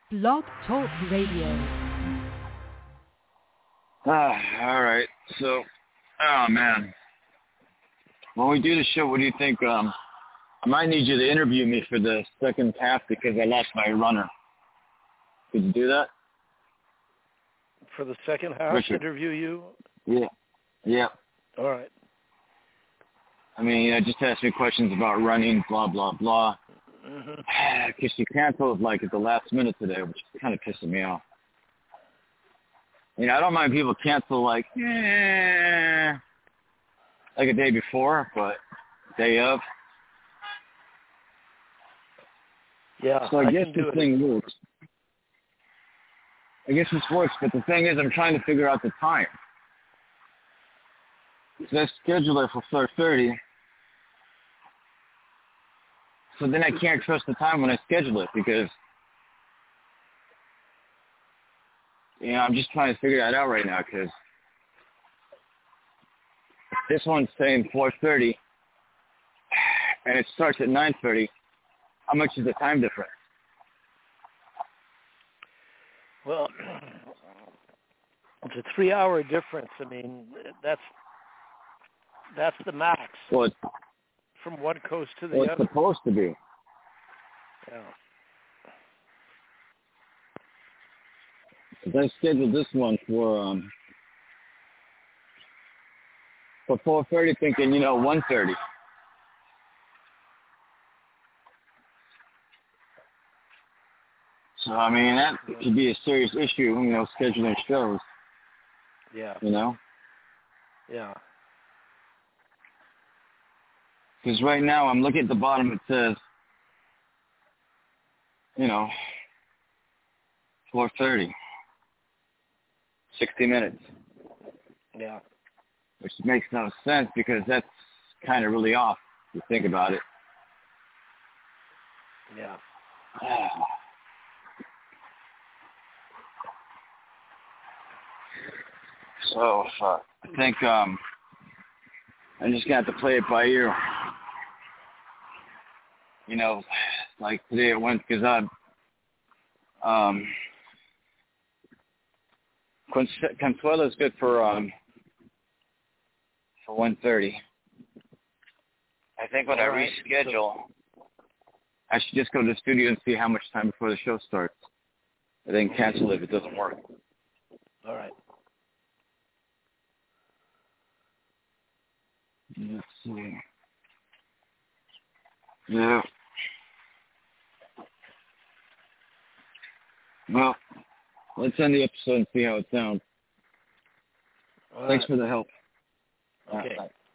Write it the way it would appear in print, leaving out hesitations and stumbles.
Blog Talk Radio. All right. So, oh man, when we do the show, what do you think? I might need you to interview me for the second half because I lost my runner. Could you do that? For the second half, Richard. interview you? Yeah. All right. I mean, just ask me questions about running, blah, blah, blah. Because she canceled, like, at the last minute today, which is kind of pissing me off. You know, I don't mind people cancel, like a day before, but day of. Yeah, So I guess can this do it. thing works. I guess this works, but the thing is I'm trying to figure out the time. So I schedule it for 4:30. So then I can't trust the time when I schedule it because, you know, I'm just trying to figure that out right now because this one's saying 4:30 and it starts at 9:30. How much is the time difference? Well, it's a 3-hour difference. I mean, that's the max. Well, it's, from one coast to the well, it's other. supposed to be. Yeah. I scheduled this one for 4:30, thinking 1:30. So I mean that could be a serious issue, scheduling shows. Yeah. Yeah. Because right now I'm looking at the bottom. It says 4:30, 60 minutes. Yeah. Which makes no sense because that's kind of really off if you think about it. Yeah. So I think I'm just gonna have to play it by ear. Like today it went because Consuela's good for 1:30. I think when I reschedule, I should just go to the studio and see how much time before the show starts, and then cancel if it doesn't work. All right. Let's see. Yeah. Well, let's end the episode and see how it sounds. All Thanks right. for the help. Okay. Bye.